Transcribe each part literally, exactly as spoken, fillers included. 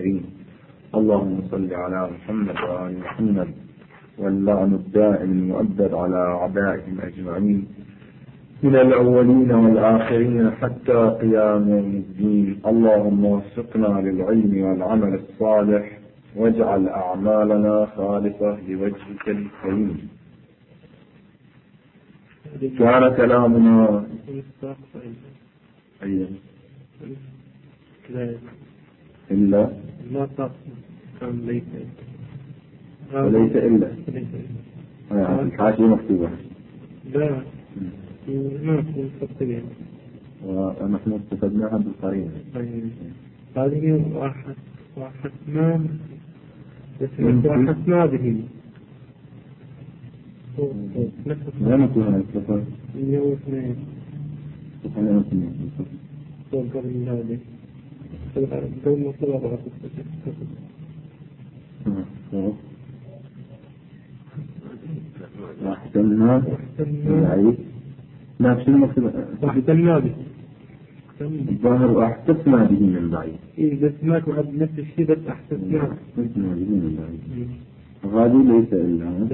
الآخرين. اللهم صل على محمد وآل محمد، واللعن الدائم المؤبد على أعدائهم أجمعين من الأولين والآخرين حتى قيام يوم الدين. اللهم وفقنا للعلم والعمل الصالح، واجعل أعمالنا خالصة لوجهك الكريم. كان كلامنا أيضا إلا ما صار كان ليس وليس إلا الحاشية مكتوبة لا ما في مستقبلين ونحن استفدناها بالقرينة. هذه واحد واحد ما واحد ما به لا نكون نتفق مئة واثنين سبحانه وتعالى فوق من هذه دوم وصلها واحتمنا العيد نفس المكتوب واحتمنا به الظاهر واحتفنا به من بعيد. إيه بس ما بعد نفس الشيء بس احتفنا احتفنا به من بعيد. هذه ليس إلا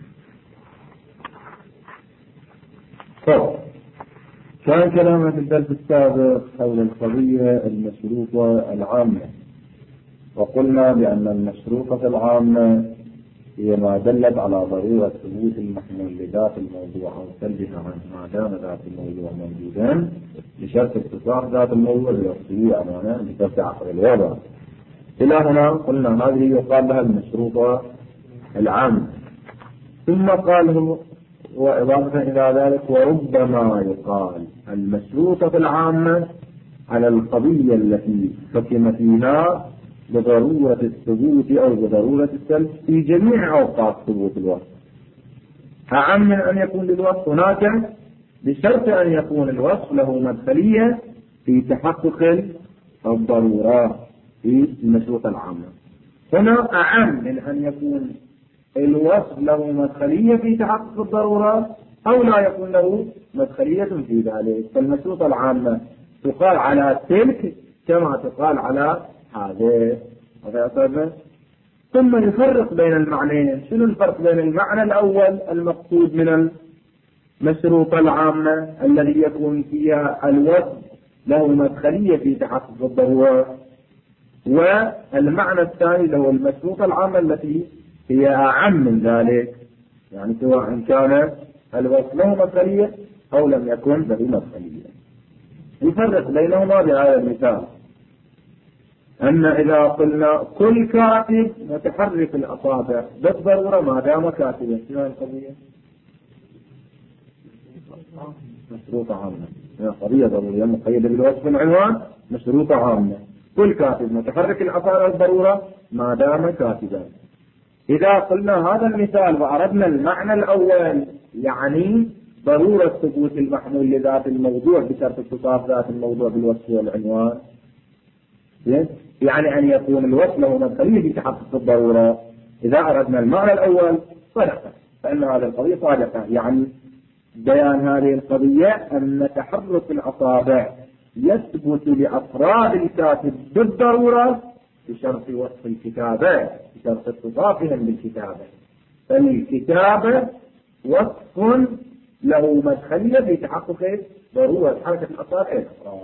طب. كان كلامنا في الدرس السابق حول القضية المشروطة العامة، وقلنا بأن المشروطة العامة هي ما دلت على ضرورة ثبوت المحمول لذات الموضوع أو سلبها عنه ما دام ذات الموضوع موجودا، بشرط اتصاف ذات الموضوع بوصفه أمانة بشرط عقل الوضع. إلى هنا قلنا هذه يقال لها المشروطة العامة. ثم قال وإضافة إلى ذلك وربما يقال المشروطة العامة على القضية التي حكم فيها بضرورة الثبوت أو بضرورة السلب في جميع أوقات ثبوت الوصف، أعم من أن يكون للوصف هناك بشرط أن يكون الوصف له مدخلية في تحقق الضرورات في المشروطة العامة. هنا أعم من أن يكون الوصف له مدخلية في تحقق الضرورات أو لا يكون له مدخلية في ذلك. فالمشروطة العامة تقال على تلك كما تقال على هذا. ثم يفرق بين المعنيين. شنو الفرق بين المعنى الأول المقصود من المشروطة العامة الذي يكون فيها الوصف له مدخلية في تحقق الضرورات، والمعنى الثاني له المشروطة العامة التي هي أعم من ذلك، يعني سواء كان الوصف له مدخلية أو لم يكن له مدخلية. يفرق بينهما بهذا المثال، أن إذا قلنا كل كاتب متحرك الأصابع بالضرورة ما دام كاتبا، شنو القضية؟ مشروطة عامة، قضية ضرورية مقيدة بالوصف العنوان مشروطة عامة. كل كاتب متحرك الأصابع بالضرورة ما دام كاتبا. إذا قلنا هذا المثال وأردنا المعنى الأول يعني ضرورة ثبوت المحمول لذات الموضوع بشرط اتصاف ذات الموضوع بالوصف والعنوان، يعني أن يكون الوصف له مدخلية في تحقق الضرورة. إذا أردنا المعنى الأول صدقة، فإن هذه القضية صادقة، يعني بيان هذه القضية أن تحرك الأصابع يثبت لأفراد الكاتب بالضرورة بشرط وصف الكتابة، بشرط اتصافهم بالكتابة. فالكتابة وصف له مدخلية في تحقق ضرورة حركة الأصابع.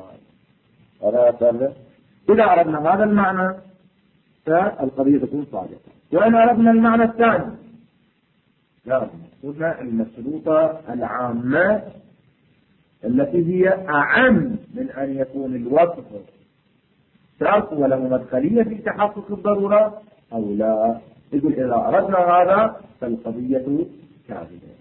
هذا إذا أردنا هذا المعنى فالقضية تكون صادقة. وإن أردنا المعنى الثاني لا قلنا المشروطة العامة التي هي أعم من أن يكون الوصف شرط وله مدخلية في تحقق الضرورة أو لا. يقول إذا أردنا هذا فالقضية كاذبة،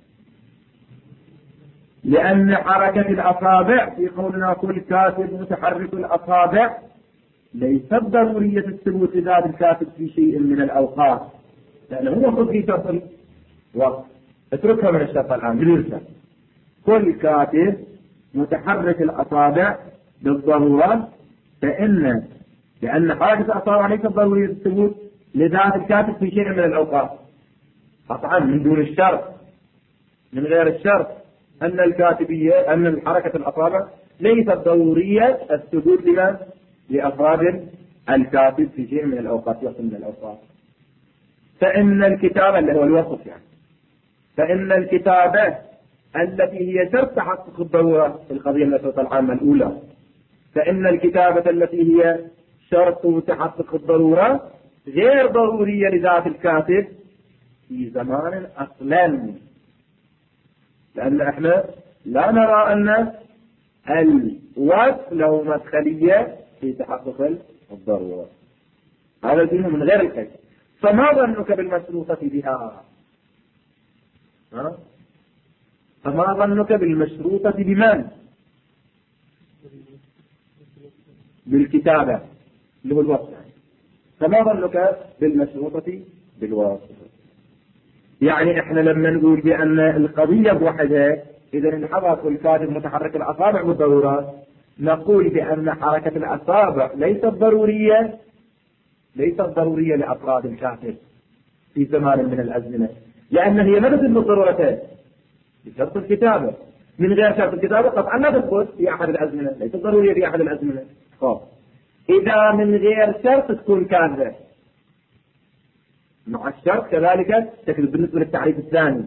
لأن حركة الأصابع في قولنا كل كاتب متحرك الأصابع ليست ضرورية الثبوت ذات الكاتب في شيء من الأوقات، لأنه هو خذ في شرط الوصف. اتركها من الشرط الآن جلسة. كل كاتب متحرك الأصابع بالضرورة، فإن لأن حركة الأصابع ليست ضرورية الثبوت لذات الكاتب في شيء من الأوقات قطعا من دون الشرط، من غير الشرط أن الكاتبية أن حركة الأصابع ليست ضرورية الثبوت لمن؟ لأفراد الكاتب في شيء من الأوقات وقت من الأوقات. فإن الكتابة اللي هو الوصف يعني فإن الكتابة التي هي شرط تحقق الضرورة في القضية المسروطة العامة الأولى فإن الكتابة التي هي شرط تحقق الضرورة غير ضرورية لذات الكاتب في زمان أصلا، لأن احنا لا نرى أن الوصف له مدخلية في تحقق الضرورة، هذا الدين من غير الكيف. فما ظنك بالمشروطة بها؟ ها؟ فما ظنك بالمشروطة بمن؟ بالكتابة اللي هو الوصف. فما ظنك بالمشروطة بالوصف؟ يعني احنا لما نقول بأن القضية بوحدها إذا انحرك الكاتب متحرك الأصابع بالضرورات، نقول بأن حركة الأصابع ليست ضرورية ليست ضرورية لأفراد الكاتب في زمان من الأزمنة، لأن هي ما تدل بالضرورتين بشرط الكتابة. من غير شرط الكتابة طبعا لا تثبت في أحد الأزمنة، ليست ضرورية في أحد الأزمنة. خلاص إذا من غير شرط تكون كاذبة، مع الشرط كذلك تكذب بالنسبة للتعريف الثاني.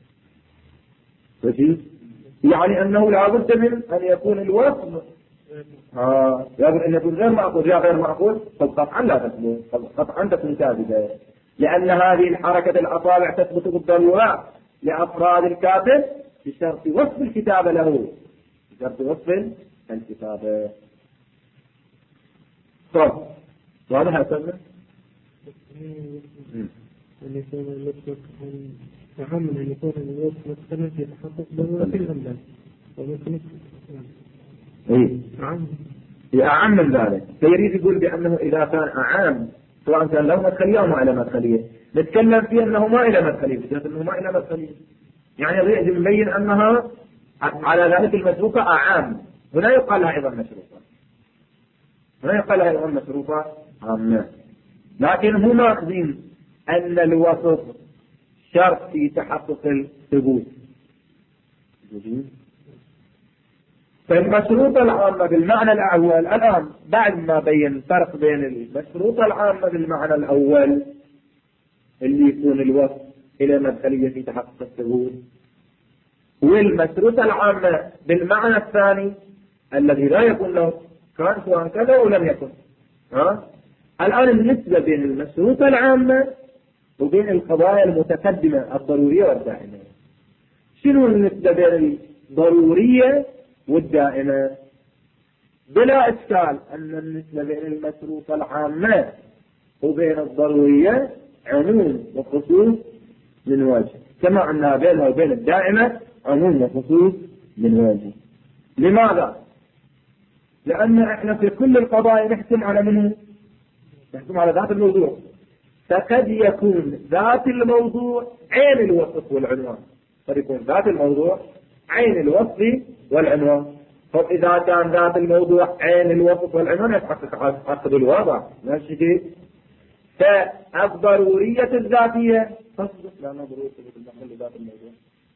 يعني أنه لا بد من أن يكون الوصف ها يجب أن يكون غير مأخوذ يا غير مأخوذ، فقطعا لا تثبت، قطعا تكون كاذبة، لأن هذه الحركة الأصابع تثبت بالضرورة لأفراد الكاتب بشرط وصف الكتابة له بشرط وصف الكتابة. طيب واضح يا سيدنا؟ أن يكون الوصف أهم من أن يكون الوصف مختلف يتحقق ضرورة في الأملاك وممكن إيه أعم من ذلك. فيريد يقول بأنه إذا كان أعام سواء كان له مدخلية أو ما إلى مدخلية، نتكلم فيه أنه ما إلى مدخلية بجهة أنه ما إلى مدخلية، يعني يريد يبين أنها على ذلك المشروطة أعام. هنا يقال لها أيضا مشروطة، هنا يقال لها أيضا مشروطة عامة، لكن هم ماخذين أن الوصف شرط في تحقق الثبوت. فالمشروطة العامة بالمعنى الأول الآن بعد ما بين الفرق بين المشروطة العامة بالمعنى الأول اللي يكون الوصف إلى مدخلية في تحقق الثبوت، والمشروطة العامة بالمعنى الثاني الذي لا يكون له كان سواء كذا ولم يكن. ها؟ الآن النسبة بين المشروطة العامة وبين القضايا المتقدمة الضرورية والدائمة، شنو النسبة بين الضرورية والدائمة؟ بلا إشكال أن النسبة بين المشروطة العامة وبين الضرورية عموم وخصوص من وجه، كما أنها بينها وبين الدائمة عموم وخصوص من وجه. لماذا؟ لأن احنا في كل القضايا نحكم على منه نحكم على ذات الموضوع، فقد يكون ذات الموضوع عين الوصف والعنوان، قد يكون ذات الموضوع عين الوصف والعنوان. فإذا كان ذات الموضوع عين الوصف والعنوان يتحقق عقد الوضع ماشي كيف؟ فالضرورية الذاتية تصدق لأن ضرورية ذات الموضوع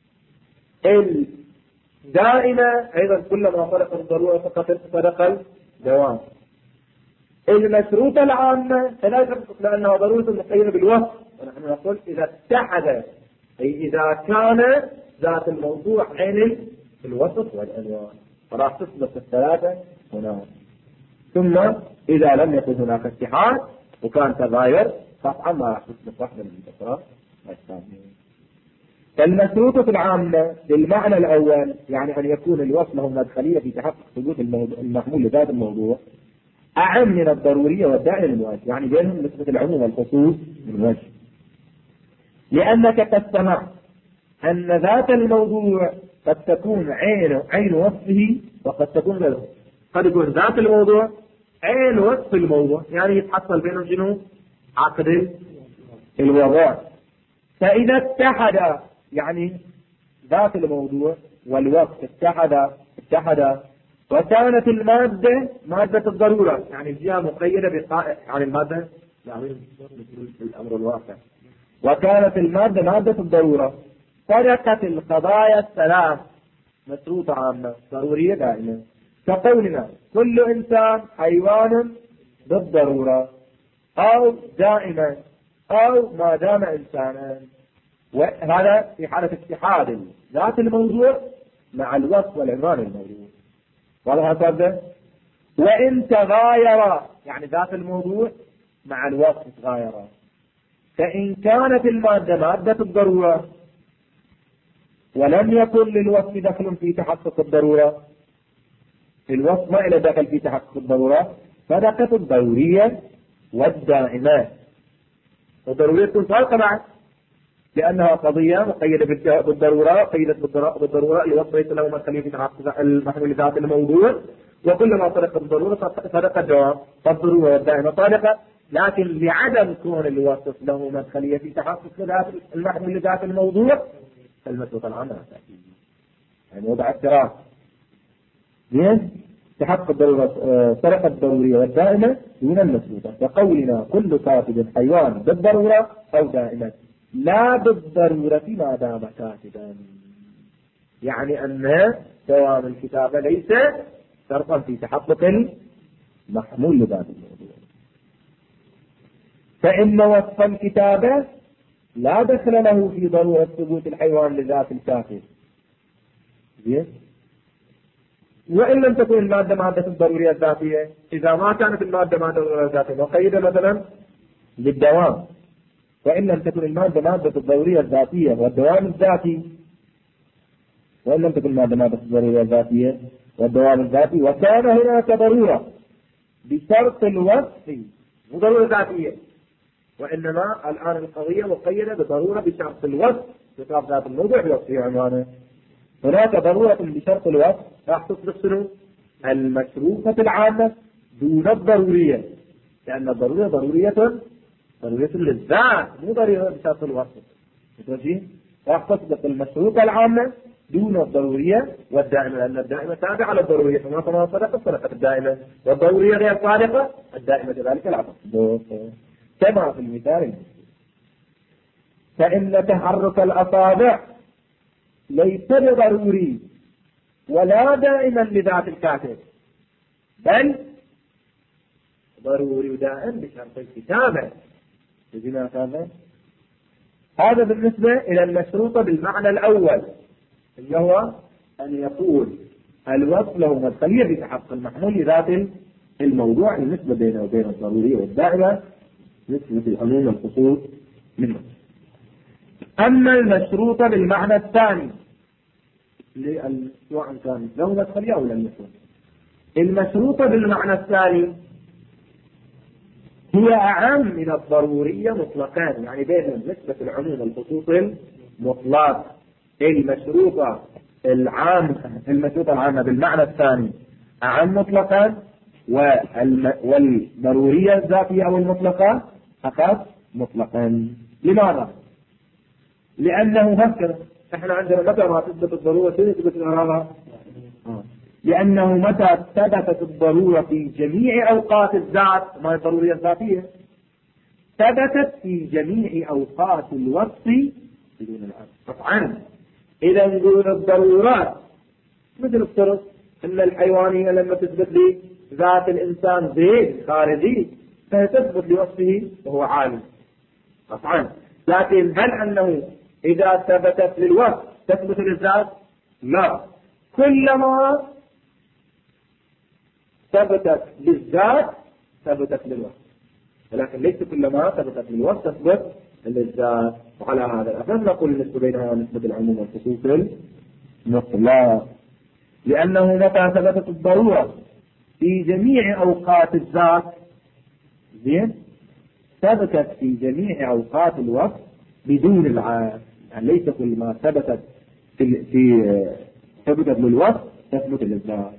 الدائمة أيضا كلما فرق الضرورة فقط فرق الدوام. المشروطة العامة فلا يتحقق لأنها ضرورة مقيدة بالوصف، ونحن نقول إذا اتحد أي إذا كان ذات الموضوع عين الوصف والعنوان فراح تثبت الثلاثة هناك. ثم إذا لم يكن هناك اتحاد وكان تغاير قطعا ما راح تثبت واحدة من الأخرى الثانية. فالمشروطة العامة بالمعنى الأول يعني أن يكون الوصف له مدخلية في تحقق ثبوت المحمول لذات الموضوع أعم من الضرورية والدائم من وجه، يعني بينهم نسبة العموم والخصوص من وجه، لأنك تستمع أن ذات الموضوع قد تكون عين عين وصفه وقد تكون غيره. قد يكون ذات الموضوع عين وصف الموضوع، يعني يتحصل بينهم شنو؟ عقد الوضع. فإذا اتحد يعني ذات الموضوع والوصف اتحد اتحد وكانت المادة مادة الضرورة، يعني الجهة مقيدة بقائع عن المادة يعني الأمر الواقع، وكانت المادة مادة الضرورة، فرقت القضايا الثلاث مشروطة عامة ضرورية دائمة. كقولنا كل إنسان حيوان بالضرورة أو دائما أو ما دام إنسانا، وهذا في حالة اتحاد ذات الموضوع مع الوصف والعنوان الموضوع. واضح هذا؟ وإن تغاير يعني ذات الموضوع مع الوصف تغاير، فإن كانت المادة مادة الضرورة ولم يكن للوصف دخل في تحقق الضرورة، الوصف ما إلى دخل في تحقق الضرورة، فدقت الضرورية والدائمة. الضرورية تكون فارقة معه لأنها قضية مقيدة بالضرورة، قيدت بالضرورة لوصف ليس له مدخل في تحقق المحمول ذات الموضوع، وكلما صدقت الضرورة صدق الجواب، فالضرورة والدائمة صادقة، لكن لعدم كون الوصف له مدخلية في تحقق المحمول ذات الموضوع فالمسلوط العام لا تأتي، يعني وضع اعتراف زين تحقق الضرورة صدق الضرورية والدائمة من المسلوطة، وقولنا كل كاتب حيوان بالضرورة أو دائما لا بالضرورة ما دام كاتبا، يعني أن دوام الكتابة ليس شرطا في تحقق المحمول لذات الموضوع. فإن وصف الكتابة لا دخل له في ضرورة ثبوت الحيوان لذات الكاتب، وإن لم تكن المادة مادة الضرورية الذاتية، إذا ما كانت المادة مادة الضرورية الذاتية وقيدة مثلا للدوام، وإن لم تكن المادة مادة الضرورية الذاتية والدوام الذاتي، وإن لم تكن المادة مادة الضرورية الذاتية والدوام الذاتي، وكان هناك ضرورة بشرط الوصف وضرورة ذاتية، وإنما الآن القضية مقيدة بضرورة بشرط الوصف بشرط ذات الموضوع بوصفه عنوانه. هناك ضرورة بشرط الوصف راح تصبح شنو؟ المشروطة العامة دون الضرورية، لأن الضرورية ضرورية ضرورية للذات مو ضرورية بشرط الوصف، راح تصبح المشروطة العامة دون الضرورية والدائمة، لأن الدائمة تابعة على الضرورية، فما كما صدقت صدقت الدائمة، والضرورية غير صادقة الدائمة كذلك لا تصدق، كما في المثال. فإن تحرك الأصابع ليس بضروري ولا دائما لذات الكاتب، بل ضروري ودائم بشرط الكتابة. هذا هذا بالنسبة إلى المشروطة بالمعنى الأول، اللي هو أن يكون الوصف له مدخلية في تحقق المحمول لذات الموضوع، النسبة بينه وبين الضرورية والدائمة نسبة العموم والخصوص منه. أما المشروطة بالمعنى الثاني سواء كان له مدخلية أو لم يكن، المشروطة بالمعنى الثاني هي أعم من الضرورية مطلقا، يعني بين نسبة العموم والخصوص المطلق. المشروطة العامة المشروطة العامة بالمعنى الثاني أعم مطلقا، والضرورية الذاتية أو المطلقة أخف مطلقا. لماذا؟ لأنه هكذا احنا عندنا متى ما تثبت الضرورة تثبت الإرادة، لأنه متى ثبتت الضرورة في جميع أوقات الذات ما الضرورية الذاتية ثبتت في جميع أوقات الوصف بدون العدد. طبعا إذا نقول الضرورات مثل افترض أن الحيوانية لما تثبت لي ذات الإنسان زيد خارجي فهي تثبت لوصفه وهو عالم طبعا، لكن هل أنه إذا ثبتت للوصف تثبت للذات؟ لا، كلما ثبتت للذات ثبتت للوصف، ولكن ليس كلما ثبتت للوصف تثبت للذات. وعلى هذا الأساس نقول النسبة بينها ونسبة العموم والخصوص المطلق، لأنه متى ثبتت الضرورة في جميع أوقات الذات زين ثبتت في جميع أوقات الوصف بدون العاد، يعني ليس كل ما ثبتت في, في ثبتت للوصف تثبت للذات.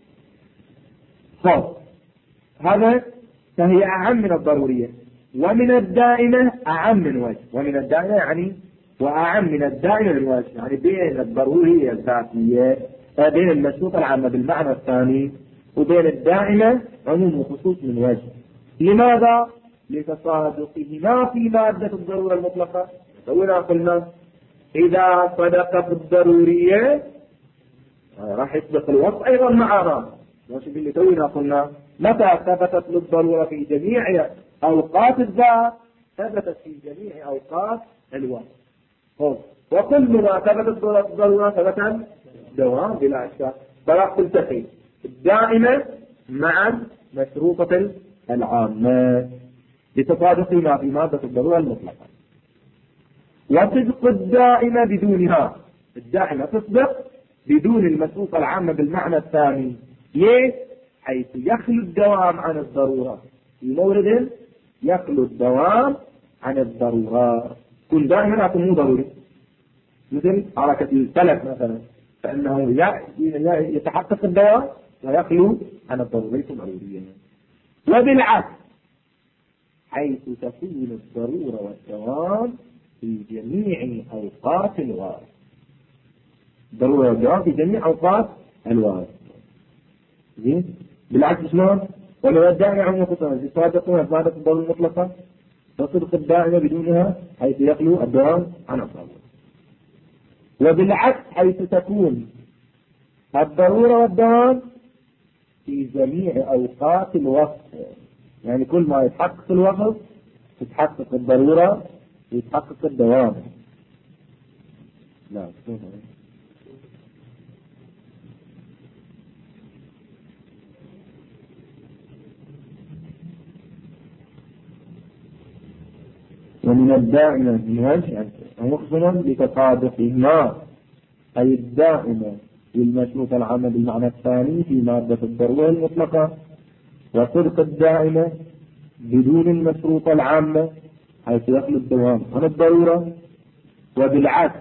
خلاص هذا فهي أعم من الضرورية، ومن الدائمة أعم من وجه، ومن الدائمة يعني وأعم من الدائمة من وجه، يعني بين الضرورية الذاتية بين المشروطة العامة بالمعنى الثاني وبين الدائمة عموم وخصوص من وجه. لماذا؟ لتصادقهما في مادة الضرورة المطلقة. فهنا قلنا إذا صدقت الضرورية راح يصدق الوصف أيضا معها، ماشي اللي تونا قلنا متى ثبتت للضرورة؟ في جميع أوقات الذات، ثبتت في جميع أوقات الوقت. وكل ما ثبتت الضرورة ثبت الدوام بلا إشكال. فراح تلتقي الدائمة مع المشروطة العامة لتصادق ما في مادة الضرورة المطلقة. وتصدق الدائمة بدونها، الدائمة تصدق بدون المشروطة العامة بالمعنى الثاني. ليه؟ حيث يخلو الدوام عن الضرورة، في مورد يخلو الدوام عن الضرورة. كن دائما لكن مو ضروري، مثل حركة الفلك مثلا، فإنه يتحقق الدوام ويخلو عن الضرورة، ليس ضروريا. وبالعكس حيث تكون الضرورة والدوام في جميع أوقات الوارد، الضرورة والدوام في جميع أوقات الوارد. زين؟ بالعكس شلون؟ ولو الدائمة عموما قصة يصادقون إفادة الضرورة المطلقة، تصدق الدائمة بدونها حيث يخلو الدوام عن الضرورة. وبالعكس حيث تكون الضرورة والدوام في جميع أوقات الوقت، يعني كل ما يتحقق الوقت تتحقق الضرورة ويتحقق الدوام. لا ومن الدائمة من وجه مخزنا لتصادقهما، أي الدائمة والمشروط العامة بالمعنى الثاني في مادة الضرورة المطلقة، وصدق الدائمة بدون المشروط العامة حيث يخلو الدوام عن الضرورة. وبالعكس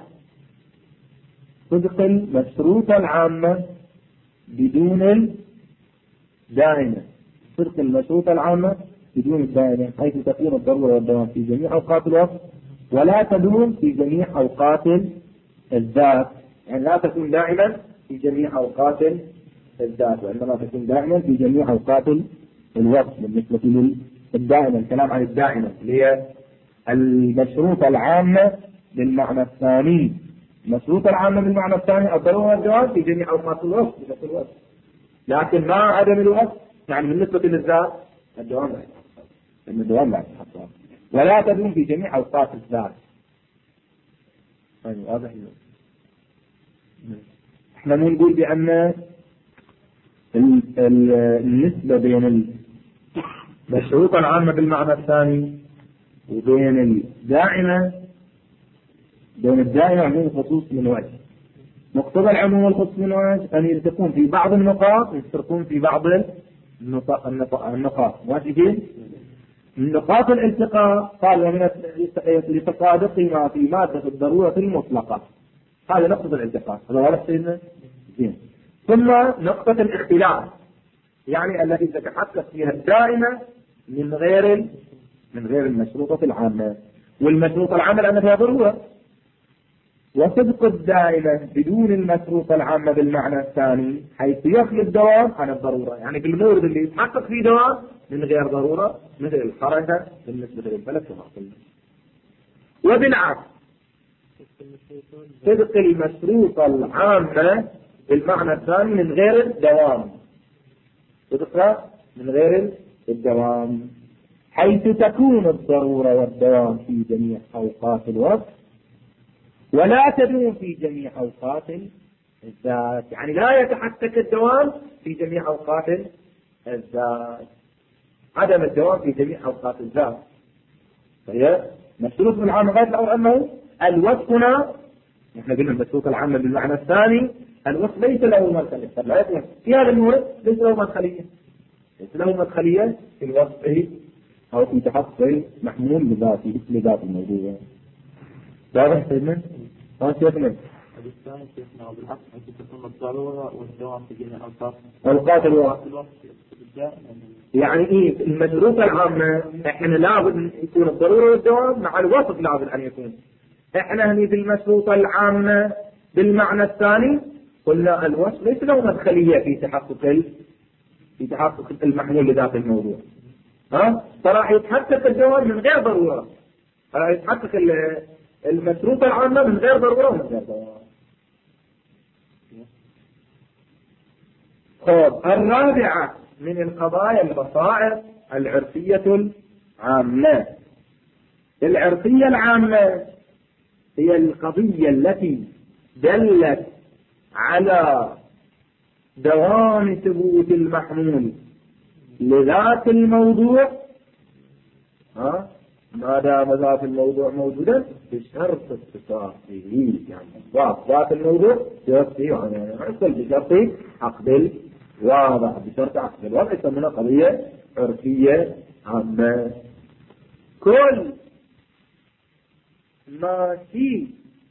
صدق المشروط العامة بدون الدائمة، صدق المشروط العامة بدون الدائمة حيث تكون الضرورة والدوام في جميع أوقات الوقت ولا تدوم في جميع أوقات الذات، يعني لا تكون دائما في جميع أوقات الذات، وإنما تكون دائما في جميع أوقات الوقت. بالنسبة للدائمة، الكلام عن الدائمة اللي هي المشروطة العامة بالمعنى الثاني. المشروطة العامة بالمعنى الثاني الضرورة والدوام في جميع أوقات الوقت، لكن مع عدم الوقت يعني بالنسبة للذات الدوام لا يتحقق، لأن الدوام لا يتحقق ولا تدوم في جميع أوقات الذات. يعني واضح. احنا نقول بأن النسبة بين المشروطة العامة بالمعنى الثاني وبين الدائمة، بين الدائمة وبين الخصوص من وجه. مقتضى العموم والخصوص من وجه أن يلتقون في بعض النقاط ويفترقون في بعض النقاط. واجهين نقاط الالتقاء قال ومن لتصادقهما في مادة الضرورة المطلقة، هذا نقطة الالتقاء. هذا واضح سيدنا؟ زين. ثم نقطة الاختلاف، يعني التي تتحقق فيها الدائمة من غير من غير المشروطة العامة، والمشروطة العامة لأن فيها ضرورة. وصدق الدائمة بدون المشروطة العامة بالمعنى الثاني حيث يخلو الدوام عن الضرورة، يعني بالمورد اللي يتحقق فيه دوام من غير ضرورة، مثل الحركة بالنسبة للبلد كما قلنا. وبالعكس صدق المشروطة العامة بالمعنى الثاني من غير الدوام، صدق من غير الدوام حيث تكون الضرورة والدوام في جميع أوقات الوقت ولا تدوم في جميع أوقات الذات، يعني لا يتحقق الدوام في جميع أوقات الذات، عدم الدوام في جميع أوقات الذات. فهي مشروط بالعامة غير الأول أنه الوصف هنا، نحن قلنا المشروط العامة بالمعنى الثاني الوصف ليس له مدخلية، لا يكون في هذا المورد ليس له مدخلية، ليس له مدخلية في الوصف أو في تحقق محمول لذاته لذات الموضوع. واضح سيدنا؟ ها شيخنا؟ الثاني شيخنا بالعكس حيث تكون الضرورة والدوام في جميع أوقات أوقات الوقت. يعني إيه المشروطة العامة إحنا لابد يكون الضرورة والدوام مع الوصف لابد أن يكون. إحنا هني في المشروطة العامة بالمعنى الثاني قلنا الوصف ليس له مدخلية في تحقق في تحقق المحمول لذات الموضوع. ها؟ فراح يتحقق الدوام من غير ضرورة، راح يتحقق المشروطة العامة من غير ضرورة ومن غير دوام. خب الرابعة من القضايا البصائر العرفية العامة. العرفية العامة هي القضية التي دلت على دوام ثبوت المحمول لذات الموضوع، ها ما دام ذات الموضوع موجودا بشرط اتصافه، يعني ذات ذات الموضوع يوفي يعني يحصل بشرط عقد الواضح، بشرط عقد الواضح يسمونها قضية عرفية عامة. كل ما في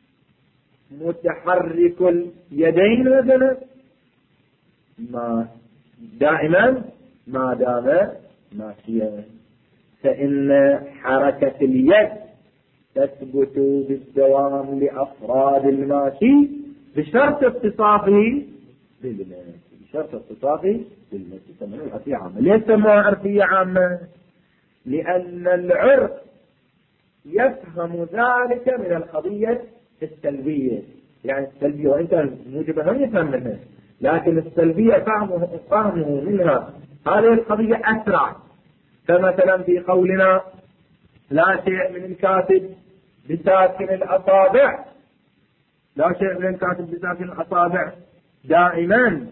متحرك اليدين مثلا ما دائما ما دام ماشيا، فإن حركة اليد تثبت بالدوام لأفراد الماشي بشرط اتصافه بالمس، بشرط اتصافه بالمس. يسمونها عرفية عامة. ليش سموها عرفية عامة؟ لأن العرف يفهم ذلك من القضية السلبية، يعني السلبية وإن كان موجبة هم يفهم منها، لكن السلبية فهمه, فهمه منها هذه القضية أسرع. فمثلا في قولنا لا شيء من الكاتب بساكن الأصابع، لا شيء من الكاتب بساكن الأصابع دائما،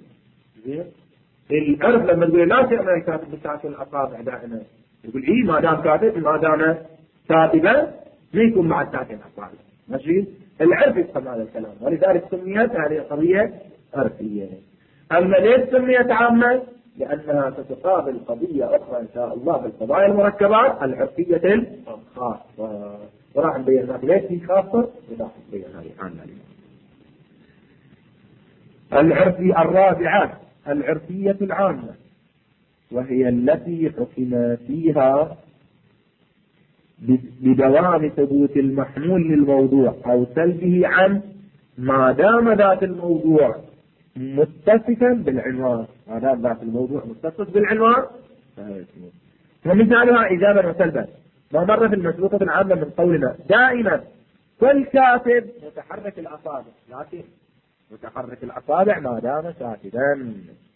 العرف لما تقول لا شيء من الكاتب بساكن الأصابع دائما يقول إيه ما دام كاتب ما دام كاتبا ما يكون مع الساكن الأصابع، ماشي. العرف يفهم هذا الكلام، ولذلك سميت هذه قضية عرفية. أما ليش سميت عامة؟ لأنها تتقابل قضية أخرى إن شاء الله بالقضايا المركبات العرفية الخاصة، وراح نبين لك ليش هي خاصة وراح نبين هذه عامة. العرفية الرابعة العرفية العامة، وهي التي حكم فيها بدوام ثبوت المحمول للموضوع أو سلبه عن ما دام ذات الموضوع متصفا بالعنوان، ما دام ذات الموضوع متصف بالعنوان. ومثالها إجابة وسلبا ما مر في المسلوقة العامة من قولنا دائما كل كاتب متحرك الأصابع، لكن متحرك الأصابع ما دام كاتبا.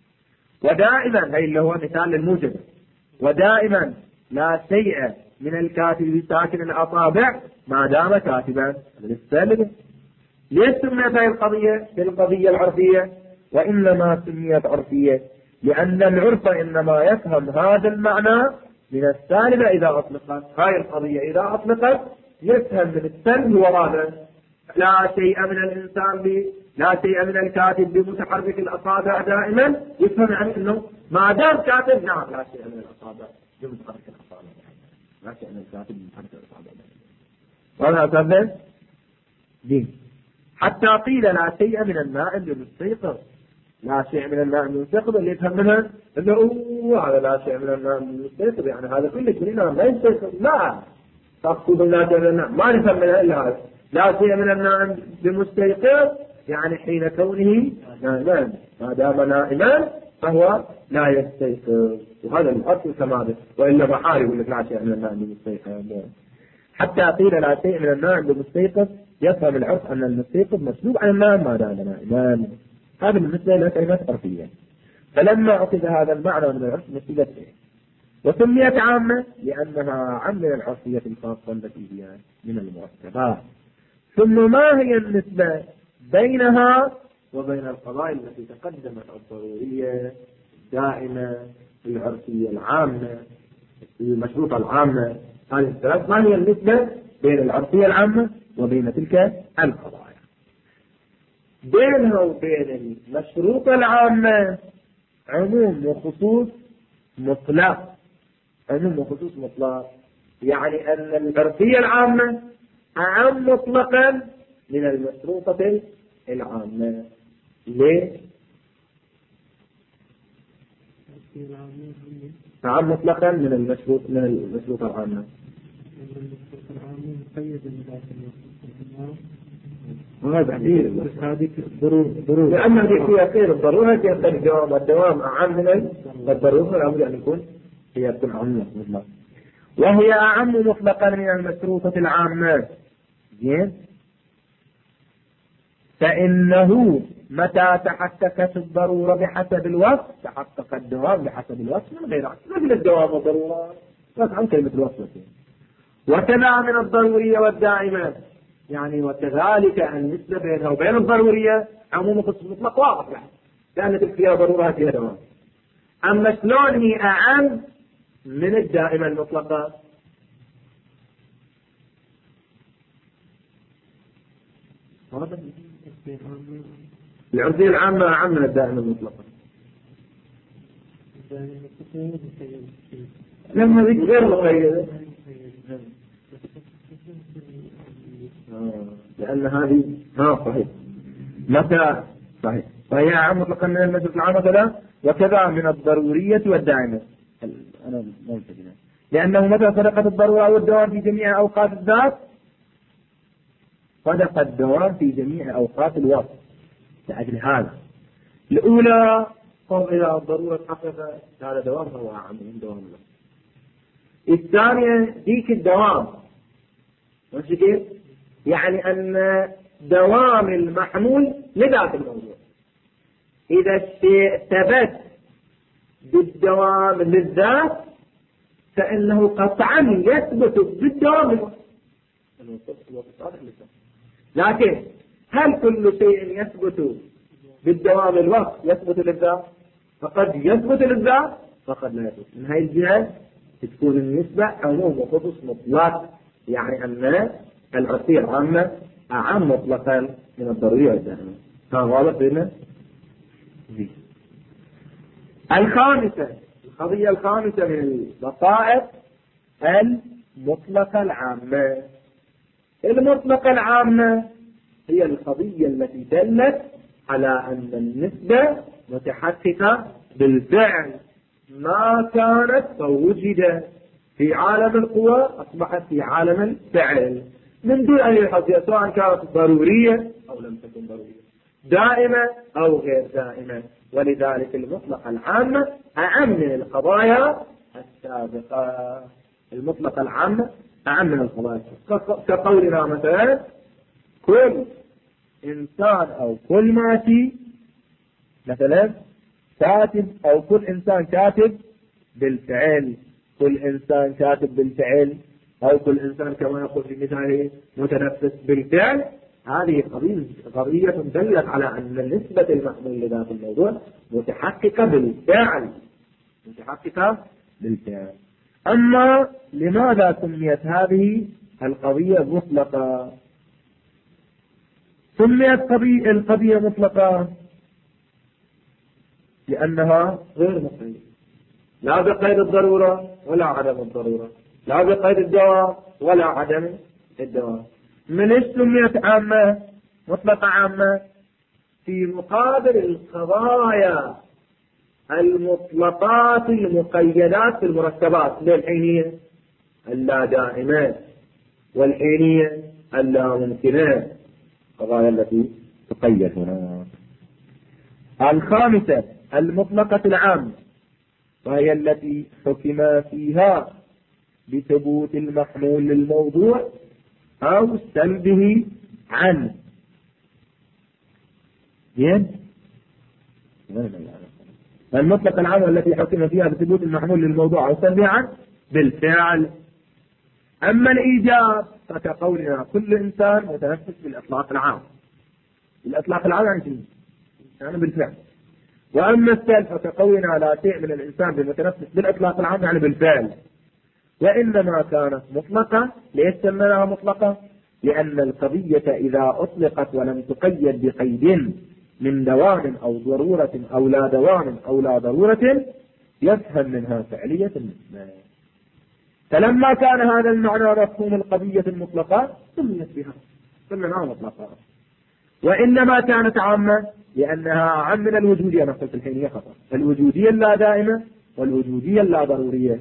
ودائما هي اللي هو مثال للموجب، ودائما لا شيء من الكاتب ساكن الأصابع ما دام كاتبا للسلب. ليش سميت هذه القضية بالقضية العرفية؟ وإنما سميت عرفية لأن العرف إنما يفهم هذا المعنى من السالبة إذا أطلقت. هاي القضية إذا أطلقت يفهم من السلب ورانا لا شيء من الإنسان ب لا شيء من الكاتب بمتحرك الأصابع دائما، يفهم يعني إنه ما دام كاتب نعم لا شيء من الأصابع بمتحرك الأصابع، لا شيء من الكاتب بمتحرك الأصابع. وهذا سبب دين. حتى قيل لا شيء من النائم بمستيقظ، لا شيء من النائم بمستيقظ اللي يفهم منها انه اوه هذا لا شيء من النائم بمستيقظ، يعني هذا كله كلنا لا يستيقظ، لا تقصد لا شيء من النائم ما نفهم منها الا هذا لا شيء من النائم بمستيقظ، يعني حين كونه نائما ما دام نائما فهو لا يستيقظ، وهذا الاصل كما والا محال يقول لك لا شيء من النائم بمستيقظ. حتى قيل لا شيء من النائم بمستيقظ يفهم العرف أن المستيقظ مسلوب عن النائم ما دام نائما. هذا بالنسبة إلى كلمة عرفية. فلما أخذ هذا المعنى من العرف نسبت إليه وسميت عامة لأنها عامة من العرفية الخاصة التي هي من المركبات. ثم ما هي النسبة بينها وبين القضايا التي تقدمت الضرورية دائما العرفية العامة المشروطة العامة؟ هذه الثلاث ما هي النسبة بين العرفية العامة وبين تلك القضايا؟ بينها وبين المشروطة العامة عموم وخصوص مطلق. عموم وخصوص مطلق يعني أن العرفية العامة أعم مطلقا من المشروطة العامة. ليه؟ أعم مطلقا من المشروط من المشروطة العامة. وهذا كثير لأن هذه فيها خير الضرورة فيها الدوام، والدوام أعم من الضرورة لابد أن يكون هي تكون عامة مطلقا، وهي أعم مطلقا من المشروطة العامة. زين، فإنه متى تحققت الضرورة بحسب الوصف تحقق الدوام بحسب الوصف من غير عكس، مثل الدوام والضرورة بس عن كلمة الوصف. وكذا من الضرورية والدائمة، يعني وكذلك النسبة بينها وبين الضرورية عموم خصوص مطلق واضح يعني، لأن تلك فيها ضرورة فيها دوام. أما شلون هي أعم من الدائمة المطلقة؟ العرضية العامة أعم من الدائمة المطلقة. لما ذيك غير مقيدة لأن هذه ها صحيح متى صحيح فهي أعم مطلقا من المجلس العام مثلا. وكذا من الضرورية والدائمة، أنا ممتاز لأنه متى صدقت الضرورة والدوام في جميع أوقات الذات صدق الدوام في جميع أوقات الوقت. لأجل هذا الأولى قم إلى الضرورة تحقق هذا دوام هو أعم من دوام الوقت. الثانية ديك الدوام مش كيف؟ يعني أن دوام المحمول لذات الموضوع. إذا الشيء ثبت بالدوام للذات فإنه قطعا يثبت بالدوام. لكن هل كل شيء يثبت بالدوام الوقت يثبت للذات؟ فقد يثبت للذات فقد لا يثبت. من هذه الجهة تكون النسبة عموم وخصوص مطلق، يعني أن العرفية العامة أعم مطلقا من الضرورية والدائمة. ها واضح بيننا؟ الخامسة القضية الخامسة من البصائر المطلقة العامة. المطلقة العامة هي القضية التي دلت على أن النسبة متحققة بالفعل، ما كانت فوجدت في عالم القوى أصبحت في عالم الفعل من دون أن يحصل، سواء كانت ضرورية أو لم تكن ضرورية، دائمة أو غير دائمة. ولذلك المطلقة العامة أعم من القضايا السابقة. المطلقة العامة أعم من القضايا السابقة، كقولنا مثلا كل إنسان أو كل ماشي مثلا كاتب، أو كل إنسان كاتب بالفعل، كل إنسان كاتب بالفعل، أو كل إنسان كما يقول في مثاله متنفس بالفعل. هذه قضية قضية دلت على أن نسبة المحمول لذات الموضوع متحققة بالفعل، متحققة بالفعل. أما لماذا سميت هذه القضية مطلقة؟ سميت قضية القضية مطلقة لأنها غير مقيدة، لا بقيد الضرورة ولا عدم الضرورة، لا بقيد الدوام ولا عدم الدوام. من ايش سميت عامة مطلقة عامة؟ في مقابل القضايا المطلقات المقيدات في المركبات، الحينية اللا دائمة والحينية اللا ممكنة، القضايا التي تقيد هنا. الخامسة المطلقة العامة، وهي التي حكم فيها بثبوت المحمول للموضوع أو سلبه عنه. زين؟ المطلقة العامة التي حكم فيها بثبوت المحمول للموضوع أو سلبه عنه بالفعل. أما الإيجاب فكقولنا كل إنسان متنفس بالإطلاق العام. الإطلاق العام يعني شنو؟ يعني بالفعل. وأما السلب فكقولنا لا شيء من الإنسان بالمتنفس بالإطلاق العام يعني بالفعل. وإنما كانت مطلقة، ليش سميناها مطلقة؟ لأن القضية إذا أطلقت ولم تقيد بقيد من دوام أو ضرورة أو لا دوام أو لا ضرورة يفهم منها فعلية النسبة. فلما كان هذا المعنى مفهوم القضية المطلقة سميت بها، سميناها مطلقة. وإنما كانت عامة لأنها أعم من الوجودية. أنا قلت الحين هي خطأ، الوجودية اللا دائمة والوجودية اللا ضرورية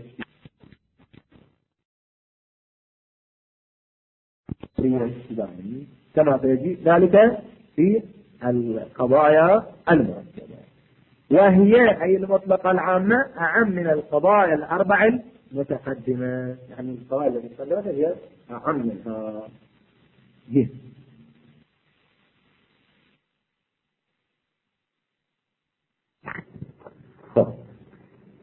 كما سيجي ذلك في القضايا المركبة. وهي أي المطلقة العامة أعم من القضايا الأربع المتقدمة، يعني القضايا المتقدمة هي أعم منها.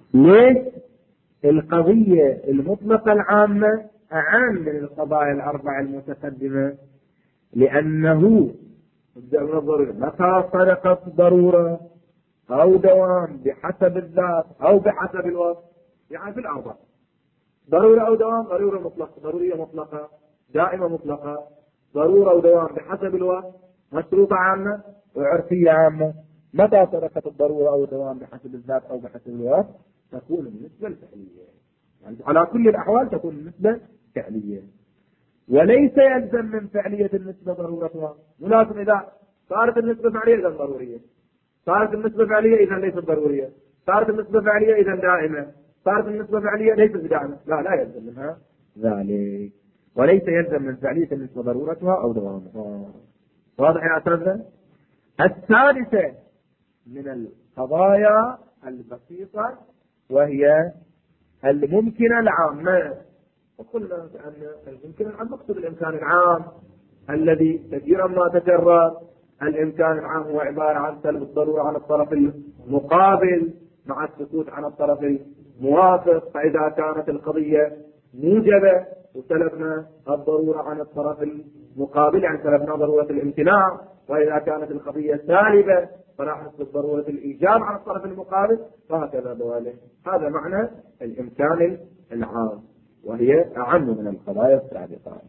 ليش القضية المطلقة العامة أعم من القضايا الأربع المتقدمة؟ لأنه متى صدقت ضرورة أو دوام بحسب الذات أو بحسب الوصف، يعني في الأربع ضرورة أو دوام، ضرورة مطلقة، ضرورية مطلقة، دائمة مطلقة، ضرورة أو دوام بحسب الوصف، مشروطة عامة وعرفية عامة. متى صدقت الضرورة أو الدوام بحسب الذات أو بحسب الوصف تكون النسبة الفعلية، يعني على كل الأحوال تكون النسبة فعلية، وليس يلزم من فعلية النسبة ضرورتها. ولكن إذا صارت النسبة فعلية إذا ضرورية، صارت النسبة فعلية إذا ليست ضرورية، صارت النسبة فعلية إذا دائمة، صارت النسبة فعلية ليست دائمة، لا لا يلزم منها ذلك، وليس يلزم من فعلية النسبة ضرورتها أو دوامها. واضح يا أستاذنا؟ الثالثة من القضايا البسيطة وهي الممكنة العامة. وقلنا أن الممكن العام مقصود الإمكان العام الذي كثيرا ما تكرر. الإمكان العام هو عبارة عن سلب الضرورة عن الطرف المقابل مع السكوت عن الطرف الموافق. فإذا كانت القضية موجبة وسلبنا الضرورة عن الطرف المقابل يعني سلبنا ضرورة الامتناع، وإذا كانت القضية سالبة فراح نسلب ضرورة الإيجاب عن الطرف المقابل، وهكذا ذلك. هذا معنى الإمكان العام، وهي أعم من القضايا السابقة.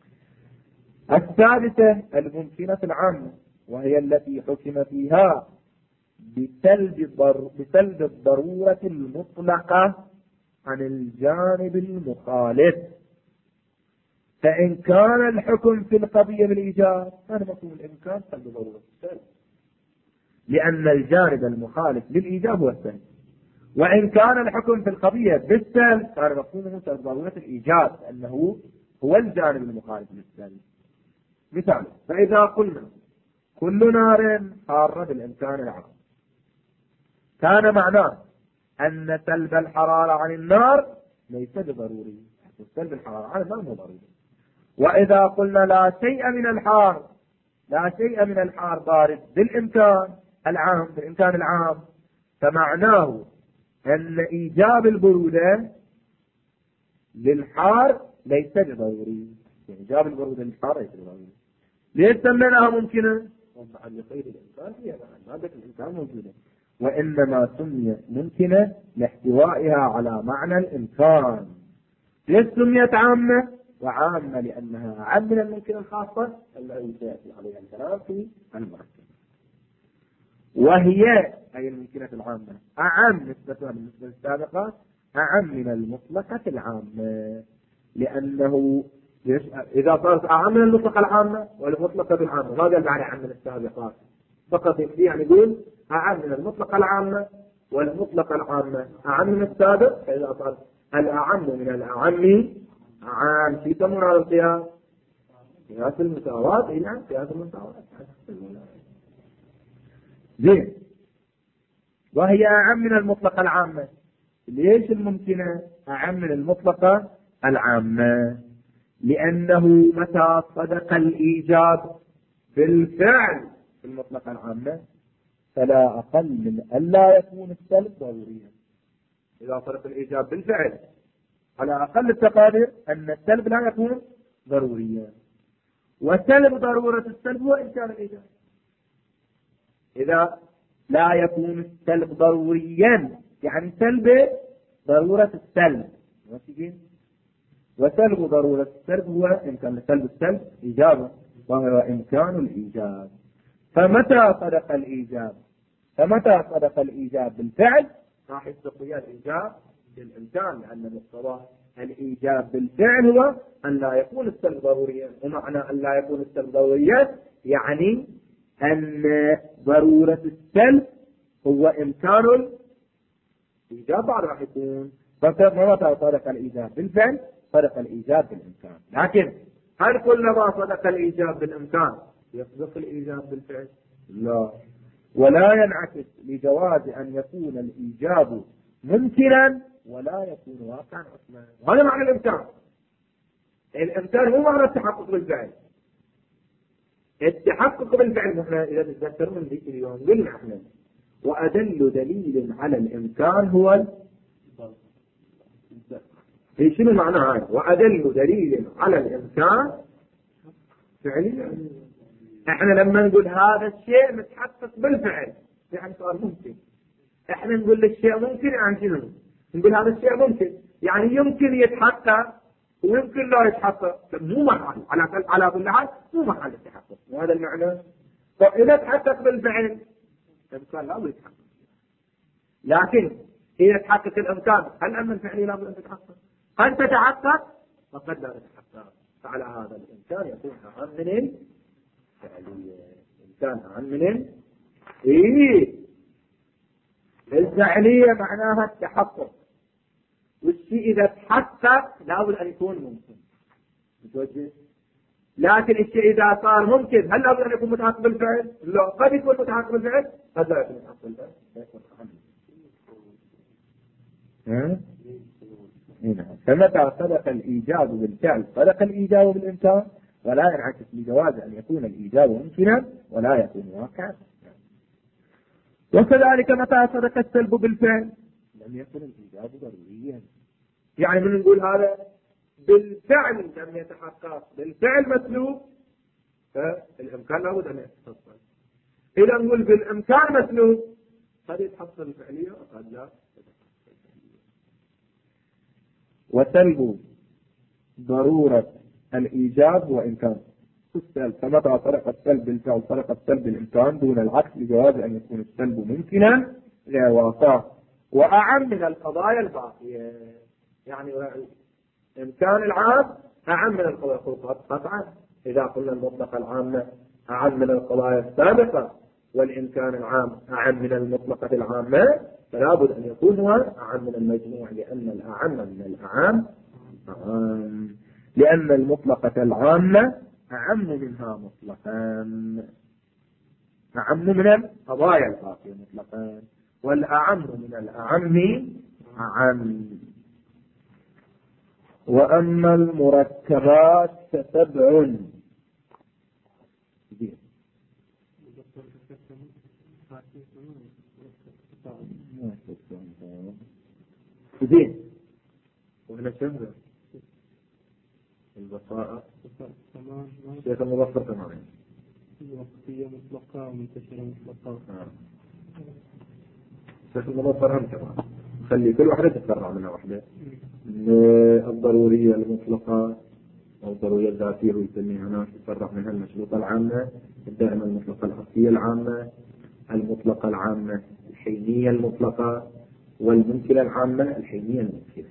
الثالثة الممكنة العامة، وهي التي حكم فيها بسلب بسلب الضرورة المطلقة عن الجانب المخالف. فإن كان الحكم في القضية بالإيجاب كان مفهوم الإمكان سلب ضرورة السلب، لأن الجانب المخالف للإيجاب هو السلب. وإن كان الحكم في القضية بالسلب كان مفهومه سلب ضرورة الإيجاب، لأنه هو الجانب المخالف للسلب. مثال: فإذا قلنا كل نار حارة بالإمكان العام كان معناه أن سلب الحرارة عن النار ليس بضروري، سلب الحرارة عن النار مو ضروري. وإذا قلنا لا شيء من الحار لا شيء من الحار بارد بالإمكان العام بالإمكان العام فمعناه أن إيجاب البرودة للحار ليس بضروري، إيجاب البرودة للحار ليس بضروري. ليش سميناها ممكنة؟ ومع لقيد الإمكان هي مادة الإمكان موجودة، وإنما سميت ممكنة لاحتوائها على معنى الإمكان. ليش سميت عامة؟ وعامة لأنها أعم من الممكن الخاصة التي سيأتي عليها الكلام في المركب. وهي أي الممكنة العامة أعم نسبتها بالنسبة للسابقة أعم من المطلقة العامة، لأنه إذا صارت أعم من المطلقة العامة والمطلقة العامة هذا المعنى أعم من السابقات فقط. يعني نقول أعم من المطلقة العامة والمطلقة العامة أعم من السابق. فإذا صار الأعم من الأعم عام في يسمون هذا القياس قياس المساواة. إيه نعم قياس المساواة. زين. وهي أعم من المطلقة العامة. ليش الممكنة أعم من المطلقة العامة؟ لأنه متى صدق الإيجاب بالفعل في المطلقة العامة فلا أقل من ألا يكون السلب ضروريا. إذا صدق الإيجاب بالفعل على أقل التقادير أن السلب لا يكون ضروريا، وسلب ضرورة السلب هو إمكان الإيجاب. إذا لا يكون السلب ضروريا يعني سلب ضرورة السلب، وسلب ضرورة السلب هو إمكان سلب السلب إيجابا وهو إمكان الإيجاب. فمتى صدق الإيجاب فمتى صدق الإيجاب بالفعل راح يستقي الإيجاب بالإمكان، لأن مقتضى الإيجاب بالفعل هو أن لا يكون السلب ضروريا. ومعنى أن لا يكون السلب ضروريا يعني أن ضرورة السلب هو إمكان الإيجاب بعد راح يكون. فمتى صدق الإيجاب بالفعل صدق الإيجاب بالإمكان. لكن هل كلما صدق الإيجاب بالإمكان يصدق الإيجاب بالفعل؟ لا. ولا ينعكس لجواز أن يكون الإيجاب ممكنا ولا يكون واقعا أصلا. هذا معنى الإمكان. الإمكان هو معنى التحقق بالفعل. التحقق بالفعل احنا إذا تتذكرون من ذيك اليوم قلنا احنا وأدل دليل على الإمكان هو في شنو معنى هذا؟ وأدل دليل على الإمكان فعليا. احنا لما نقول هذا الشيء متحقق بالفعل يعني سؤال ممكن، احنا نقول للشيء ممكن يعني شنو؟ نقول هذا الشيء ممكن يعني يمكن يتحقق ويمكن لا يتحقق، مو محل على على كل حال مو محل التحقق، وهذا المعنى. فإذا تحقق بالفعل الإمكان لا يتحقق، لكن إذا تحقق الإمكان هل أن الفعل لا بد أن تتحقق؟ هل تتحقق؟ فقد لا تتحقق. فعلى هذا الإمكان يكون أهم من الفعلية. الإمكان أهم من إيه الفعلية معناها التحقق، والشيء إذا تحقق لابد أن يكون ممكن متوجه. لكن الشيء إذا صار ممكن هل لابد أن يكون متحقق بالفعل؟ لا، قد يكون متحقق بالفعل قد لا يكون متحقق بالفعل. يكون أهم. هنا فمتى صدق الإيجاب بالفعل صدق الإيجاب بالإمكان، ولا ينعكس بجواز أن يكون الإيجاب ممكنا ولا يكون واقعا. وكذلك متى صدق السلب بالفعل لم يكن الإيجاب ضروريا. يعني من نقول هذا بالفعل لم يتحقق، بالفعل مسلوب، فالإمكان لابد أن يتحقق. إذا نقول بالإمكان مسلوب قد يتحقق الفعلية وقد لا يتحقق الفعلية. وسلب ضرورة الإيجاب وإمكان السلب، فمتى صدق السلب بالفعل صدق السلب بالإمكان دون العكس بجواز أن يكون السلب ممكنا لا واقع. وأعم من القضايا الباقية، يعني الإمكان العام أعم من القضايا قطعا. إذا قلنا المطلقة العامة أعم من القضايا السابقة والإمكان العام أعم من المطلقة العامة، فلا بد أن يكون هو أعم من المجموع، لأن الأعم من الأعام أعم، لأن المطلقة العامة أعم منها مطلقان، أعم من القضايا الباقية مطلقان، والأعم من الأعم أعم. وأما المركبات فسبع. زين وهنا شهر البصائر شيخ المظفر تماما وقتية مطلقة ومنتشرة مطلقة. شيخ المظفر هم كمان خلي كل واحدة تتفرع منها واحدة. الضرورية المطلقة أو الضرورية الذاتية ويسميها هناك تتفرع منها المشروطة العامة، الدائمة المطلقة الأصلية العامة، المطلقة العامة الحينية المطلقة، والممكنة العامة الحينية الممكنة.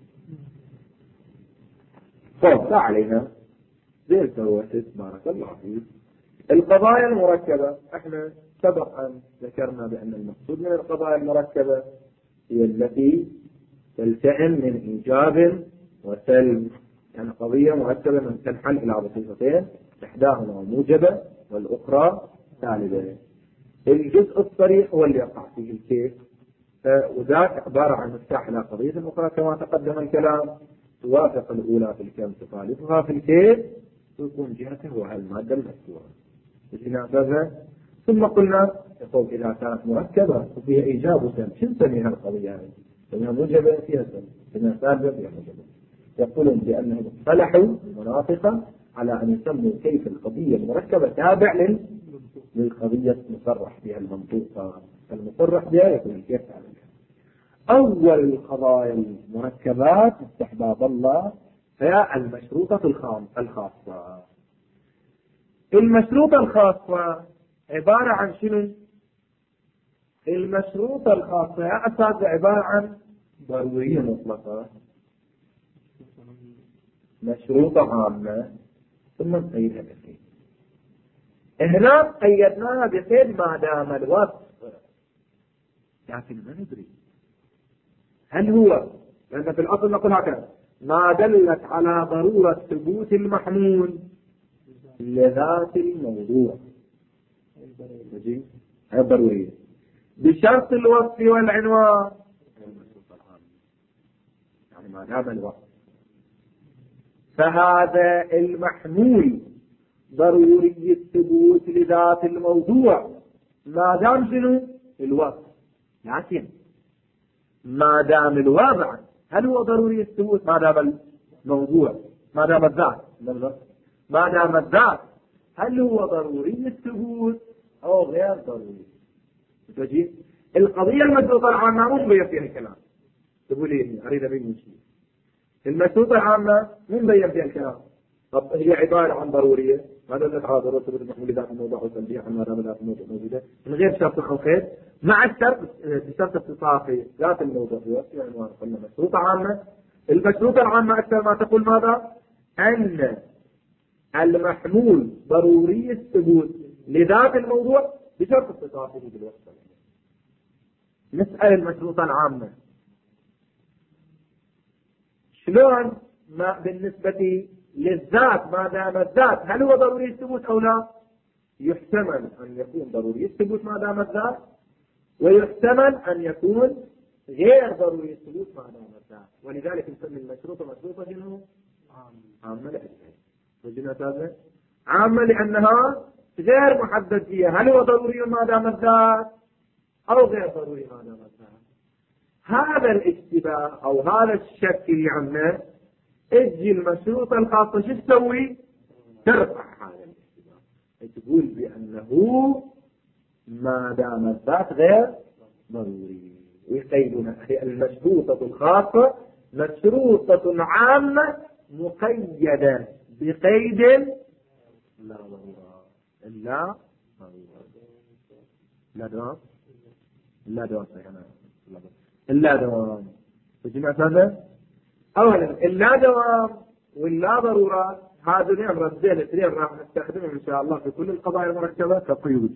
فوق علينا زي الكواسس بارك الله فيك. القضايا المركبة احنا سبق أن ذكرنا بأن المقصود من القضايا المركبة هي التي تلتئم من إيجاب وسلب، يعني قضية مركبة من تنحل إلى بسيطتين إحداهما موجبة والأخرى سالبة. الجزء الصريح هو اللي يقع فيه الكيف، وذاك عبارة عن مفتاح إلى قضية أخرى كما تقدم الكلام، توافق الأولى في الكم تخالفها في الكيف، تكون جهته وهي المادة المذكورة. ثم قلنا يقول إذا كانت مركبة وفيها إيجاب وسلب شو نسميها القضية هذه؟ فيها موجبة فيها سلب، فيها سالبة فيها موجبة. يقولون بأنهم اصطلحوا المناطقة على أن يسموا كيف القضية المركبة تابع للقضية المصرح بها المنطوقة، المصرح بها يكون الكيف تابع. أول القضايا المركبات استحباب الله هي المشروطة الخاصة. المشروطة الخاصة عبارة عن شنو؟ المشروطة الخاصة يا أساس عبارة عن ضرورية مطلقة، مشروطة عامة، ثم نقيدها بقيد. هنا قيدناها بقيد ما دام الوصف، لكن ما ندري هل هو، لأن في الأصل نقول هكذا ما دلت على ضرورة ثبوت المحمول لذات الموضوع الضرورية بشرط الوصف والعنوان، يعني ما دام الوصف فهذا المحمول ضروري الثبوت لذات الموضوع ما دام شنو الوصف. لكن ما دام الوضع هل هو ضروري الثبوت ما دام الموضوع ما دام الذات ما دام الذات هل هو ضروري الثبوت أو غير ضروري؟ تجي القضية المشروطة العامة مو مبين فيها الكلام. تقولين أريد أبين شيء المشروطة العامة مو مبين فيها الكلام. طب هي عبارة عن ضرورية ما دلت على ضرورة ثبوت المحمول ذات الموضوع وتنبيه عن ما دام ذات الموضوع موجودة من غير شرط أو قيد مع الشرط بشرط اتصافي ذات الموضوع في عنوان قلنا مشروطة عامة. المشروطة العامة أكثر ما تقول ماذا؟ أن المحمول ضروري الثبوت لذات الموضوع بشرط اتصافه بالوصف. نسأل المشروطة العامة شلون ما بالنسبة للذات ما دام الذات هل هو ضروري الثبوت أو لا؟ يحتمل أن يكون ضروري الثبوت ما دام الذات ويحتمل أن يكون غير ضروري الثبوت ما دام الذات. ولذلك نسمي المشروطة مشروطة جنوب عامة لأجل عامة لأنها غير محدد فيها هل هو ضروري ما دام الذات أو غير ضروري ما دام الذات. هذا الاشتباه أو هذا الشك اللي عنا اجي المشروطة الخاصة شو تسوي؟ ترفع هذا الاشتباه تقول بأنه ما دام الذات غير ضروري ويقيدونها. المشروطة الخاصة مشروطة عامة مقيدة بقيد لا ضرورة إلا ضرورة لا دوام لا دوام إلا دوام. فجمع هذا أولا اللا دوام واللا ضرورة هذين ردين اثنين راح نستخدمهم إن شاء الله في كل القضايا المركبة كقيود.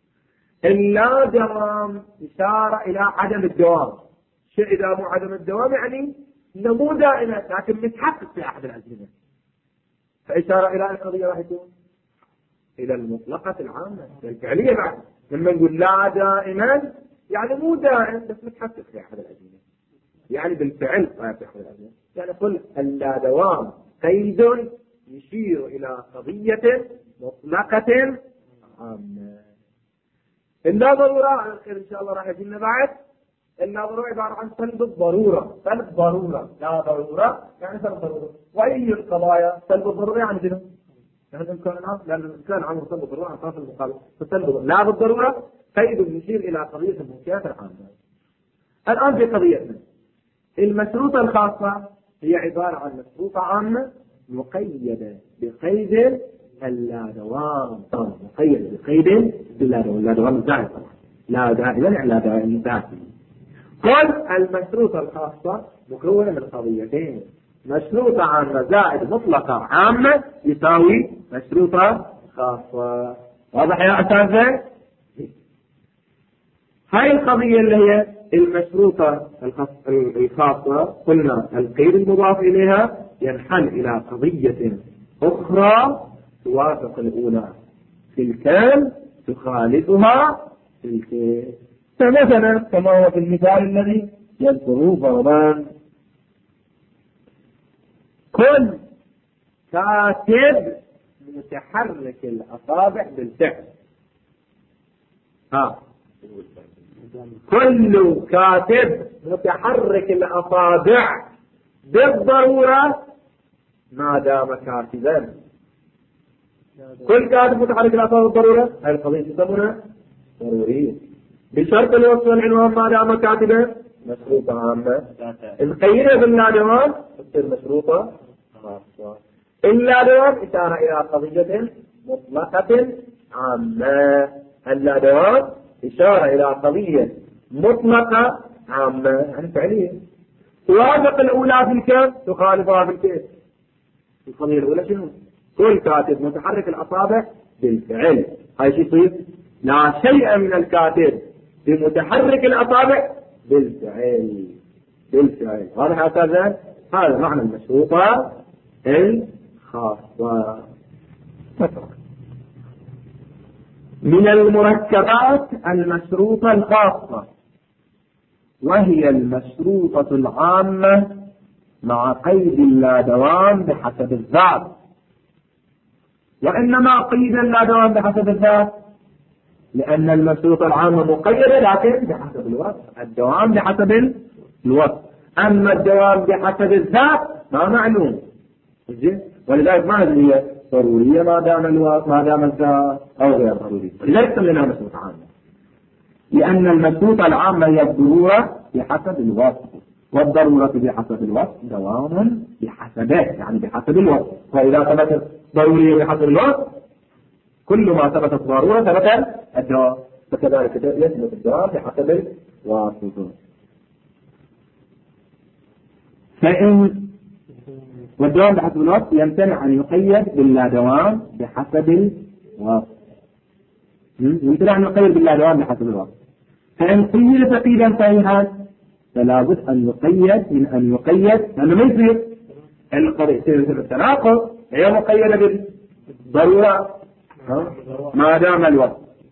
اللا دوام إشارة إلى عدم الدوام. شيء إذا مو عدم الدوام يعني إنه مو دائما لكن متحقق في أحد الأزمنة. فإشارة إلى القضية راح يكون إلى المطلقة العامة الفعلية بعد لما نقول لا دائما يعني مو دائم بس متحقق في أحد الأزمنة يعني بالفعل في أحد الأزمنة. يعني قل اللا دوام قيد يشير إلى قضية مطلقة عامة. اللا ضرورة على الخير إن شاء الله راح يجينا بعد. اللا ضرورة عبارة عن سلب الضرورة. سلب ضرورة لا ضرورة يعني سلب ضرورة. وأي القضايا سلب الضرورة يعني شنو؟ يعني الإمكان العام لأن الإمكان عام سلب الضرورة عن طرف المقابل. فسلب لا بالضرورة قيد يشير إلى قضية المنكرات العامة. الآن في قضيتنا المشروطة الخاصة هي عبارة عن مشروطة عامة مقيدة بقيد اللا دوام. مقيدة بقيد اللا دوام. لا دوام زائد لا دائما يعني لا دائما زائد. قل المشروطة الخاصة مكونة من قضيتين مشروطة عامة زائد مطلقة عامة يساوي مشروطة خاصة. واضح يا أساتذة؟ هاي القضية اللي هي المشروطة الخاصة قلنا القيد المضاف إليها ينحل إلى قضية أخرى توافق الأولى في الكلام تخالفها في الكلام. فمثلا كما هو في المثال الذي يذكره فرضان كل كاتب متحرك الأصابع بالفعل. ها كل كاتب متحرك الأصابع بالضرورة ما دام كاتبا. كل كاتب متحرك الأصابع بالضرورة هذه القضية تسمونها ضرورية بشرط الوصف والعنوان ما دام كاتبا مشروطة عامة. القيدة باللا دوام تصير مشروطة خاصة. اللا دوام إشارة إلى قضية مطلقة عامة. اللا دوام إشارة إلى قضية مطلقة عامة يعني فعلية توافق الأولى في الكيف تخالفها في الكيف. القضية الأولى شنو؟ كل كاتب متحرك الأصابع بالفعل. هاي شيء يصير لا شيء من الكاتب بمتحرك الأصابع بالفعل بالفعل. هذا هكذا هذا معنى المشروطة الخاصة. من المركبات المشروطة الخاصة وهي المشروطة العامة مع قيد اللا دوام بحسب الذات. وإنما قيد اللا دوام بحسب الذات لأن المشروطة العامة مقيدة لكن بحسب الوصف. الدوام بحسب الوصف. أما الدوام بحسب الذات ما معلوم، ولذلك ما هي ضرورية ما دام الوقت ما دام الذات أو غير ضروري. لذلك سميناها مشروط عامة، لأن المشروط العامة هي الضرورة بحسب الوقت، والضرورة بحسب الوقت دوام بحسبه، يعني بحسب الوقت. فإذا ثبتت ضرورية بحسب الوقت كل ما ثبتت ضرورة ثبت الدوام، فكذلك يثبت الدوام بحسب الوقت. فإن والدوام بحسب الوقت يمتنع أن يقيد باللا دوام بحسب الوقت، يمتنع أن يقيد باللا دوام بحسب الوقت. فإن قيد تقييدا صحيحا فلا بد أن يقيد من أن يقيد، لأنه ما يصير القضية يصير التناقض، هي مقيدة بالضرورة ما دام الوقت،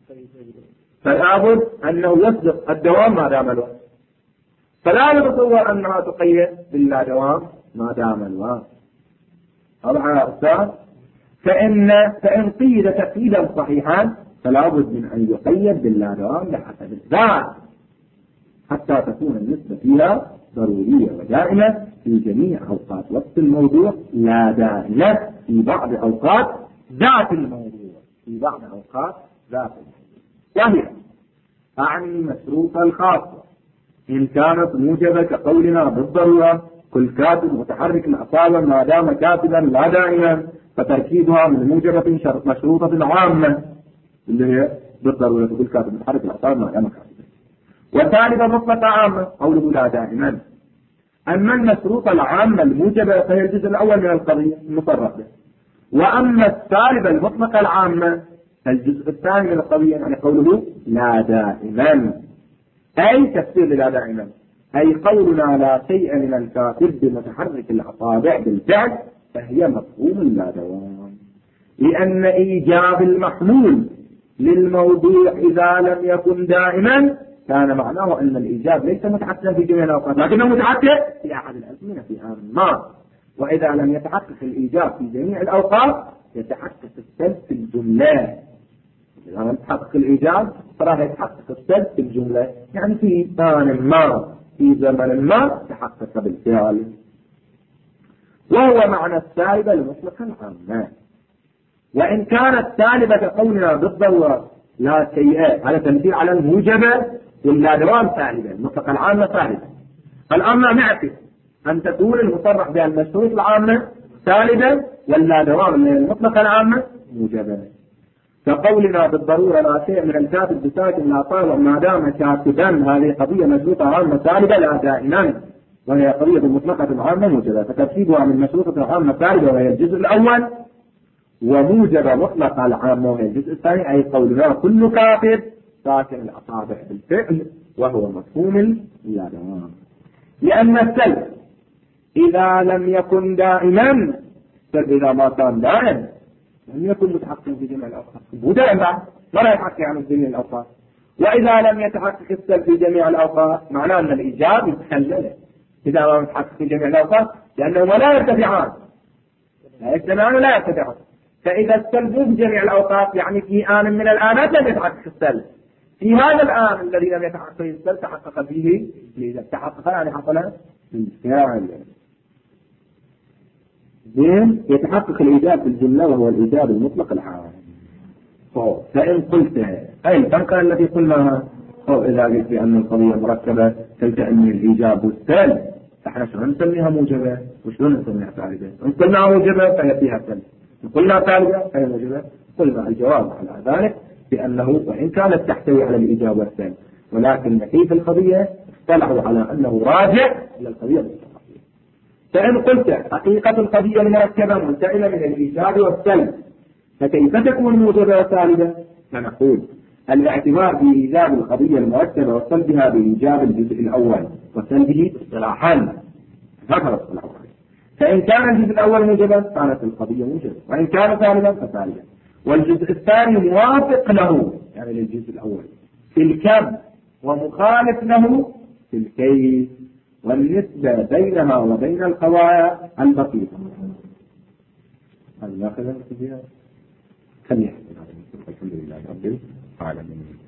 فلا بد أنه يصدق الدوام ما دام الوقت، فلا يتصور أنها تقيد باللا دوام ما دام الوقت. طبعا أستاذ، فإن فإن قيد تقييدا صحيحا فلا بد من أن يقيد باللا دوام بحسب الذات حتى تكون النسبة فيها ضرورية ودائمة في جميع أوقات وقت الموضوع، لا دائمة في بعض أوقات ذات الموضوع، في بعض أوقات ذات الموضوع. وهي أعني مشروطة الخاصة إن كانت موجبة كقولنا بالضرورة كل كاتب متحرك الأصابع ما دام كاتبا لا دائما، فتركيبها من موجبة مشروطة عامة اللي هي بالضرورة كل كاتب متحرك الأصابع ما دام كاتبا. وثالثا مطلقة عامة قوله لا دائما. أما المشروطة العامة الموجبة فهي الجزء الأول من القضية المصرح به، وأما الثالثة المطلقة العامة الجزء الثاني من القضية، يعني قوله لا دائما، أي تفسير لا دائما أي قولنا لا شيء من الكاتب بمتحرك الأصابع بالفعل فهي مفهوم لا دوام، لأن إيجاب المحمول للموضوع إذا لم يكن دائما كان معناه أن الإيجاب ليس متحققا في جميع الأوقات لكنه متحقق في أحد الأزمنة في آن ما، وإذا لم يتحقق الإيجاب في جميع الأوقات يتحقق السلب في الجملة. إذا لم يتحقق الإيجاب فراح يتحقق السلب في الجملة، يعني في آن ما في زمن ما تحقق بالفعل. وهو معنى السالبة المطلقة العامة. وإن كانت سالبة كقولنا بالضرورة لا شيء، هذا تمثيل على الموجبة ولا دوام سالبة، المطلقة العامة سالبة. الأمر نعكس أن تكون المصرح بها المشروط العامة سالبة ولا دوام المطلقة العامة موجبة. كقولنا بالضرورة لا شيء من الكاتب بساكن لا طالب ما دام كاتبا، هذه قضية مشروطة عامة سالبة لا دائما، وهي قضية المطلقة عامة موجبة، فترتيبها من مشروطة عامة سالبة وهي الجزء الأول، وموجبة مطلقة العامة وهي الجزء الثاني، أي قولنا كل كاتب ساكن الأصابع بالفعل وهو مفهوم لا دوام. لأن السلب إذا لم يكن دائما، السلب إذا ما كان دائم لم يكن متحقق في جميع الأوقات، ودائما ولا يتحقق عن جميع الأوقات. وإذا لم يتحقق السلب في جميع الأوقات معناه أن الإيجاب يتخلل إذا ما يتحقق في جميع الأوقات، لأنهما لا يرتفعان، لا يجتمعان ولا يرتفعان. فإذا السلب في جميع الأوقات يعني في آن من الآنات لم يتحقق السلب، في هذا الآن الذي لم يتحقق فيه السلب تحقق فيه الإيجاب، تحقق يعني حصل بالفعل. زين، يتحقق الإيجاب في الجملة وهو الإيجاب المطلق العام. فإن قلت أي تنقل التي قلنا أو إذا قلت بأن القضية مركبة تلتئم الإيجاب والسلب، احنا شو نسميها موجبة وشو نسميها سالبة؟ إن قلنا موجبة فهي فيها سلب، إن قلنا سالبة فهي موجبة. قلنا الجواب على ذلك بأنه وإن كانت تحتوي على الإيجاب والسلب، ولكن كيف القضية اصطلحوا على أنه راجع إلى القضية المستقبلية. فإن قلت حقيقة القضية المركبة منتقلة من الإيجاب والسلب، فكيف تكون موجبة وسالبة؟ فنقول الاعتبار في إيجاب القضية المركبة وسلبها بإيجاب الجزء الأول وسلبه اصطلاحا ذكر اصطلاحا. فإن كان الجزء الأول موجبا كانت القضية موجبة، وإن كان سالبا فسالبا. والجزء الثاني موافق له يعني للجزء الأول في الكم ومخالف له في الكيف، والنسبة بينها وبين القواعد البسيطة. هذا لا خلاف فيها. خليها الحمد لله رب العالمين.